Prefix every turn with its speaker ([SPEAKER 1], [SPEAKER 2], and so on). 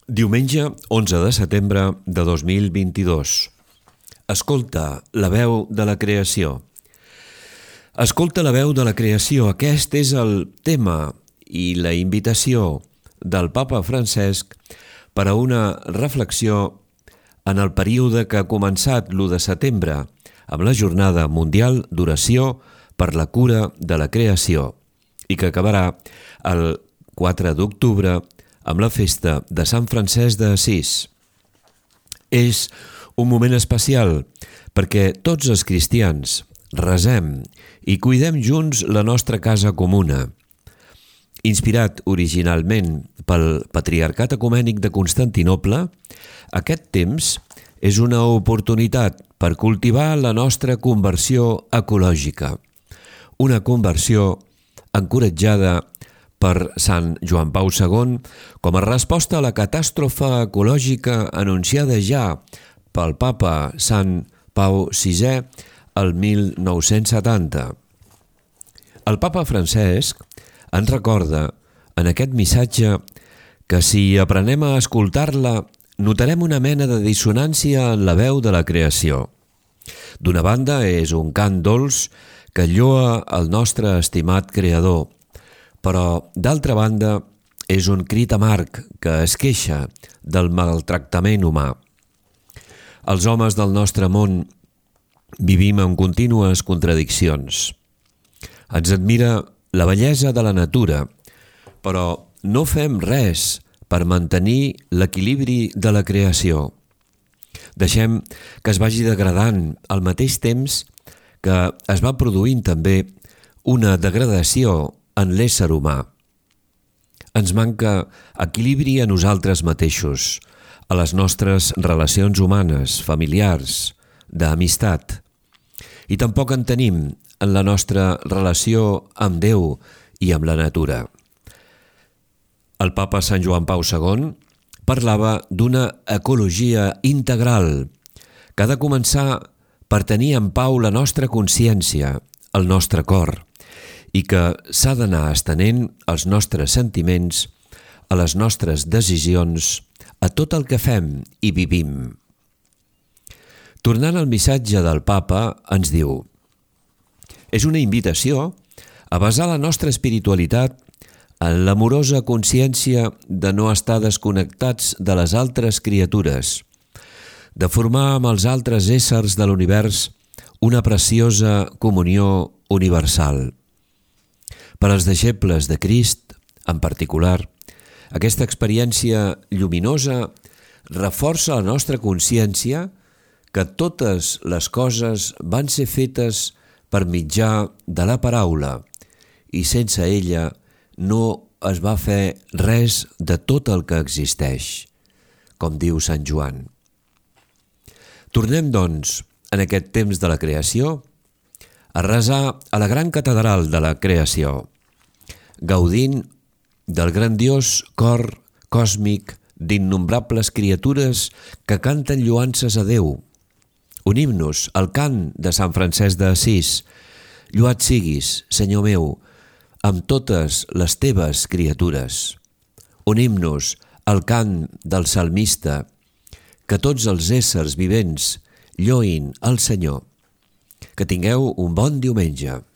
[SPEAKER 1] Diumenge 11 de setembre de 2022. Escolta la veu de la creació. Escolta la veu de la creació. Aquest és el tema i la invitació del Papa Francesc per a una reflexió en el període que ha començat l'1 de setembre amb la Jornada Mundial d'Oració per la Cura de la Creació i que acabarà el 4 d'octubre amb la festa de Sant Francesc d'Assís. És un moment especial perquè tots els cristians resem i cuidem junts la nostra casa comuna. Inspirat originalment pel Patriarcat Ecumènic de Constantinoble, aquest temps és una oportunitat per cultivar la nostra conversió ecològica, una conversió encoratjada per Sant Joan Pau II com a resposta a la catàstrofe ecològica anunciada ja pel Papa Sant Pau VI el 1970. El Papa Francesc ens recorda en aquest missatge que si aprenem a escoltar-la notarem una mena de dissonància en la veu de la creació. D'una banda és un cant dolç que lloa el nostre estimat creador, però, d'altra banda, és un crit amarg que es queixa del maltractament humà. Els homes del nostre món vivim en contínues contradiccions. Ens admira la bellesa de la natura, però no fem res per mantenir l'equilibri de la creació. Deixem que es vagi degradant al mateix temps que es va produint també una degradació en l'ésser humà. Ens manca equilibri a nosaltres mateixos, a les nostres relacions humanes, familiars, d'amistat. I tampoc en tenim en la nostra relació amb Déu i amb la natura. El Papa Sant Joan Pau II parlava d'una ecologia integral que ha de començar per tenir en pau la nostra consciència, el nostre cor, i que s'ha d'anar estenent als nostres sentiments, a les nostres decisions, a tot el que fem i vivim. Tornant al missatge del Papa, ens diu: és una invitació a basar la nostra espiritualitat en l'amorosa consciència de no estar desconnectats de les altres criatures, de formar amb els altres éssers de l'univers una preciosa comunió universal. Per als deixebles de Crist, en particular, aquesta experiència lluminosa reforça la nostra consciència que totes les coses van ser fetes per mitjà de la paraula i sense ella no es va fer res de tot el que existeix, com diu Sant Joan. Tornem, doncs, en aquest temps de la creació, a resar a la gran catedral de la creació, gaudint del grandiós cor còsmic d'innombrables criatures que canten lloances a Déu. Unim-nos al cant de Sant Francesc d'Assís: lloat siguis, Senyor meu, amb totes les teves criatures. Unim-nos al cant del salmista: que tots els éssers vivents lloïn al Senyor. Que tingueu un bon diumenge.